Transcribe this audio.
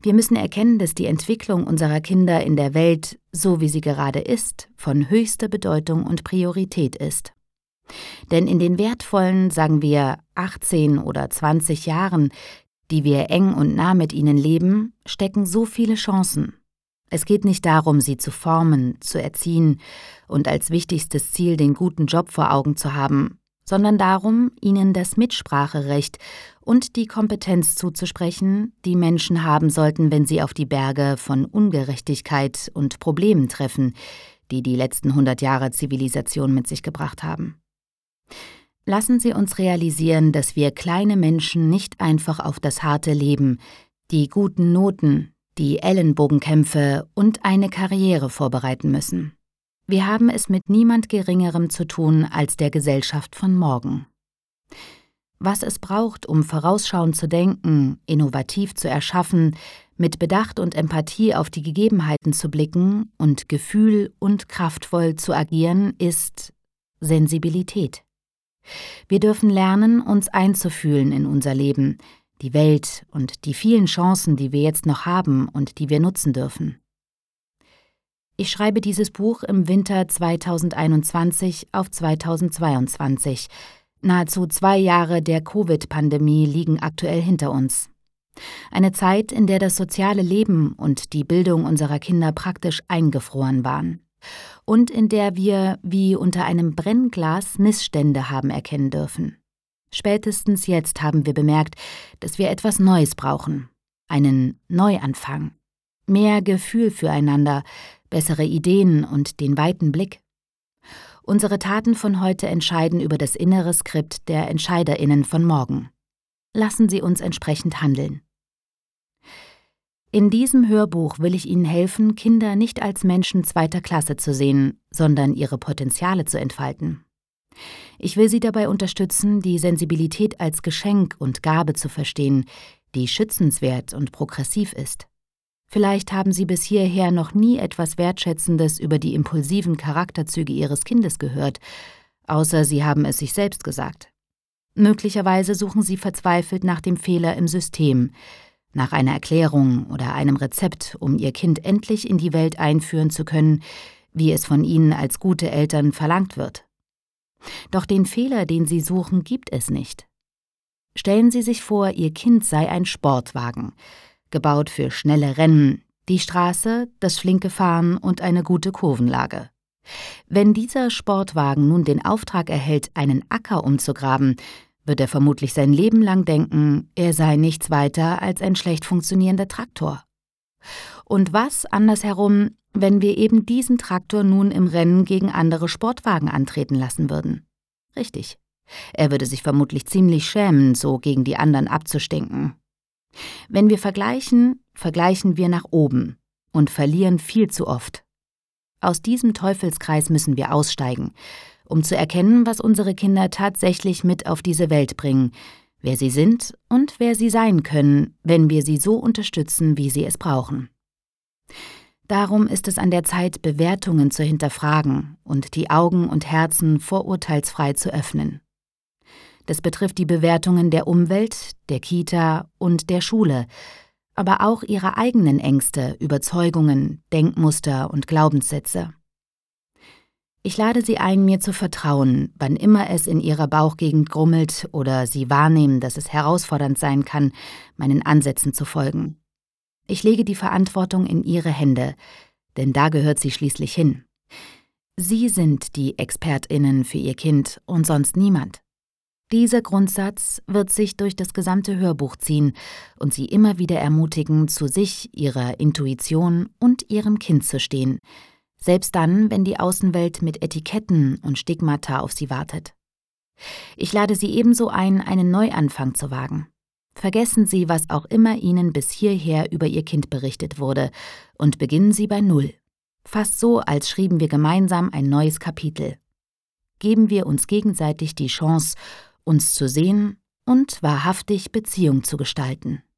Wir müssen erkennen, dass die Entwicklung unserer Kinder in der Welt, so wie sie gerade ist, von höchster Bedeutung und Priorität ist. Denn in den wertvollen, sagen wir, 18 oder 20 Jahren, die wir eng und nah mit ihnen leben, stecken so viele Chancen. Es geht nicht darum, sie zu formen, zu erziehen und als wichtigstes Ziel den guten Job vor Augen zu haben, sondern darum, ihnen das Mitspracherecht und die Kompetenz zuzusprechen, die Menschen haben sollten, wenn sie auf die Berge von Ungerechtigkeit und Problemen treffen, die die letzten 100 Jahre Zivilisation mit sich gebracht haben. Lassen Sie uns realisieren, dass wir kleine Menschen nicht einfach auf das harte Leben, die guten Noten, die Ellenbogenkämpfe und eine Karriere vorbereiten müssen. Wir haben es mit niemand Geringerem zu tun als der Gesellschaft von morgen. Was es braucht, um vorausschauend zu denken, innovativ zu erschaffen, mit Bedacht und Empathie auf die Gegebenheiten zu blicken und Gefühl und kraftvoll zu agieren, ist Sensibilität. Wir dürfen lernen, uns einzufühlen in unser Leben, die Welt und die vielen Chancen, die wir jetzt noch haben und die wir nutzen dürfen. Ich schreibe dieses Buch im Winter 2021 auf 2022. Nahezu 2 Jahre der Covid-Pandemie liegen aktuell hinter uns. Eine Zeit, in der das soziale Leben und die Bildung unserer Kinder praktisch eingefroren waren. Und in der wir wie unter einem Brennglas Missstände haben erkennen dürfen. Spätestens jetzt haben wir bemerkt, dass wir etwas Neues brauchen. Einen Neuanfang. Mehr Gefühl füreinander, bessere Ideen und den weiten Blick. Unsere Taten von heute entscheiden über das innere Skript der EntscheiderInnen von morgen. Lassen Sie uns entsprechend handeln. In diesem Hörbuch will ich Ihnen helfen, Kinder nicht als Menschen zweiter Klasse zu sehen, sondern ihre Potenziale zu entfalten. Ich will Sie dabei unterstützen, die Sensibilität als Geschenk und Gabe zu verstehen, die schützenswert und progressiv ist. Vielleicht haben Sie bis hierher noch nie etwas Wertschätzendes über die impulsiven Charakterzüge Ihres Kindes gehört, außer Sie haben es sich selbst gesagt. Möglicherweise suchen Sie verzweifelt nach dem Fehler im System, nach einer Erklärung oder einem Rezept, um Ihr Kind endlich in die Welt einführen zu können, wie es von Ihnen als gute Eltern verlangt wird. Doch den Fehler, den Sie suchen, gibt es nicht. Stellen Sie sich vor, Ihr Kind sei ein Sportwagen, gebaut für schnelle Rennen, die Straße, das flinke Fahren und eine gute Kurvenlage. Wenn dieser Sportwagen nun den Auftrag erhält, einen Acker umzugraben, wird er vermutlich sein Leben lang denken, er sei nichts weiter als ein schlecht funktionierender Traktor. Und was, andersherum, wenn wir eben diesen Traktor nun im Rennen gegen andere Sportwagen antreten lassen würden? Richtig. Er würde sich vermutlich ziemlich schämen, so gegen die anderen abzustinken. Wenn wir vergleichen, vergleichen wir nach oben und verlieren viel zu oft. Aus diesem Teufelskreis müssen wir aussteigen, um zu erkennen, was unsere Kinder tatsächlich mit auf diese Welt bringen, wer sie sind und wer sie sein können, wenn wir sie so unterstützen, wie sie es brauchen. Darum ist es an der Zeit, Bewertungen zu hinterfragen und die Augen und Herzen vorurteilsfrei zu öffnen. Das betrifft die Bewertungen der Umwelt, der Kita und der Schule, aber auch ihre eigenen Ängste, Überzeugungen, Denkmuster und Glaubenssätze. Ich lade Sie ein, mir zu vertrauen, wann immer es in Ihrer Bauchgegend grummelt oder Sie wahrnehmen, dass es herausfordernd sein kann, meinen Ansätzen zu folgen. Ich lege die Verantwortung in Ihre Hände, denn da gehört sie schließlich hin. Sie sind die ExpertInnen für Ihr Kind und sonst niemand. Dieser Grundsatz wird sich durch das gesamte Hörbuch ziehen und Sie immer wieder ermutigen, zu sich, Ihrer Intuition und Ihrem Kind zu stehen, selbst dann, wenn die Außenwelt mit Etiketten und Stigmata auf Sie wartet. Ich lade Sie ebenso ein, einen Neuanfang zu wagen. Vergessen Sie, was auch immer Ihnen bis hierher über Ihr Kind berichtet wurde, und beginnen Sie bei Null. Fast so, als schrieben wir gemeinsam ein neues Kapitel. Geben wir uns gegenseitig die Chance, uns zu sehen und wahrhaftig Beziehung zu gestalten.